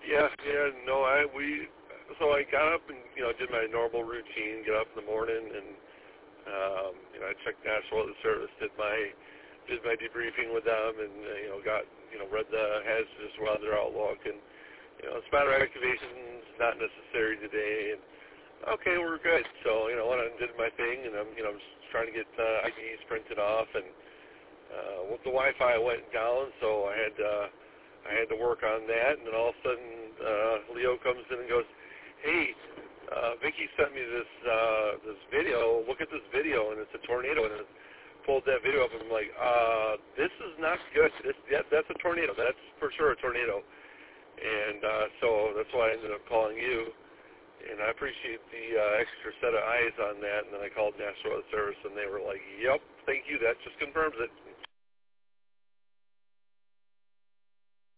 So I got up and did my normal routine. Get up in the morning and I checked National Weather Service, did my debriefing with them, and got read the hazardous weather outlook, and spatter activation is not necessary today, and okay, we're good. So went on and did my thing, and I'm just trying to get IDs printed off, and with the Wi-Fi went down, so I had to work on that, and then all of a sudden Leo comes in and goes, "Hey, Vicky sent me this video. Look at this video, and it's a tornado." And it pulled that video up, and I'm like, "This is not good. That's a tornado. That's for sure a tornado." And so that's why I ended up calling you. And I appreciate the extra set of eyes on that. And then I called National Weather Service, and they were like, "Yep, thank you. That just confirms it."